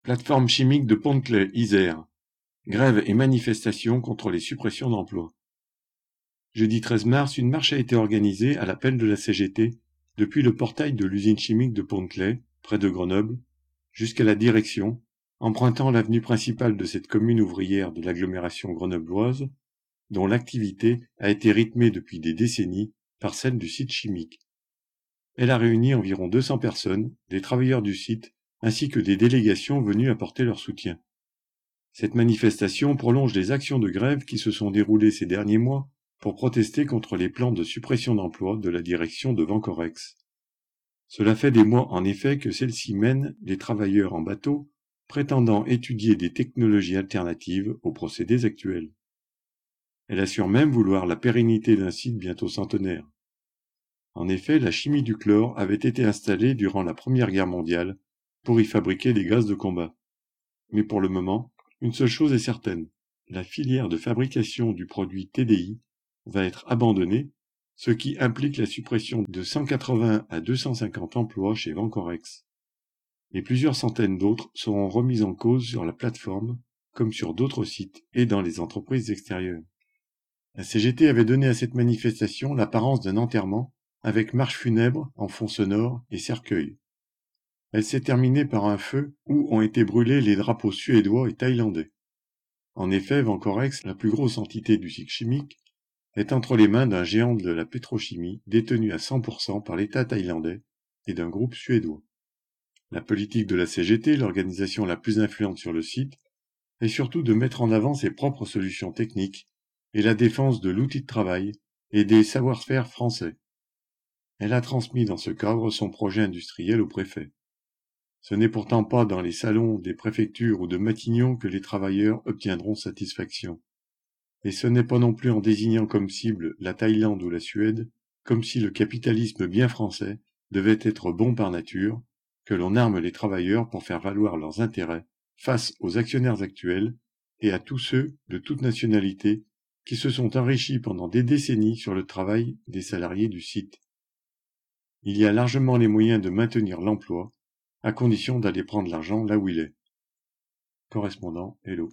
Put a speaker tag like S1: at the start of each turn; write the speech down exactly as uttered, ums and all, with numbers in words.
S1: Plateforme chimique de Pont-de-Claix, Isère. Grève et manifestation contre les suppressions d'emplois. Jeudi treize mars, une marche a été organisée à l'appel de la C G T depuis le portail de l'usine chimique de Pont-de-Claix, près de Grenoble, jusqu'à la direction, empruntant l'avenue principale de cette commune ouvrière de l'agglomération grenobloise, dont l'activité a été rythmée depuis des décennies par celle du site chimique. Elle a réuni environ deux cents personnes, des travailleurs du site, ainsi que des délégations venues apporter leur soutien. Cette manifestation prolonge les actions de grève qui se sont déroulées ces derniers mois pour protester contre les plans de suppression d'emplois de la direction de Vencorex. Cela fait des mois en effet que celle-ci mène des travailleurs en bateau, prétendant étudier des technologies alternatives aux procédés actuels. Elle assure même vouloir la pérennité d'un site bientôt centenaire. En effet, la chimie du chlore avait été installée durant la Première Guerre mondiale pour y fabriquer des gaz de combat. Mais pour le moment, une seule chose est certaine, la filière de fabrication du produit T D I va être abandonnée, ce qui implique la suppression de cent quatre-vingts à deux cent cinquante emplois chez Vencorex. Et plusieurs centaines d'autres seront remises en cause sur la plateforme, comme sur d'autres sites et dans les entreprises extérieures. La C G T avait donné à cette manifestation l'apparence d'un enterrement, avec marche funèbre en fond sonore et cercueil. Elle s'est terminée par un feu où ont été brûlés les drapeaux suédois et thaïlandais. En effet, Vencorex, la plus grosse entité du cycle chimique, est entre les mains d'un géant de la pétrochimie détenu à cent pour cent par l'État thaïlandais et d'un groupe suédois. La politique de la C G T, l'organisation la plus influente sur le site, est surtout de mettre en avant ses propres solutions techniques et la défense de l'outil de travail et des savoir-faire français. Elle a transmis dans ce cadre son projet industriel au préfet. Ce n'est pourtant pas dans les salons des préfectures ou de Matignon que les travailleurs obtiendront satisfaction. Et ce n'est pas non plus en désignant comme cible la Thaïlande ou la Suède, comme si le capitalisme bien français devait être bon par nature, que l'on arme les travailleurs pour faire valoir leurs intérêts face aux actionnaires actuels et à tous ceux de toute nationalité qui se sont enrichis pendant des décennies sur le travail des salariés du site. Il y a largement les moyens de maintenir l'emploi, à condition d'aller prendre l'argent là où il est. Correspondant Hello.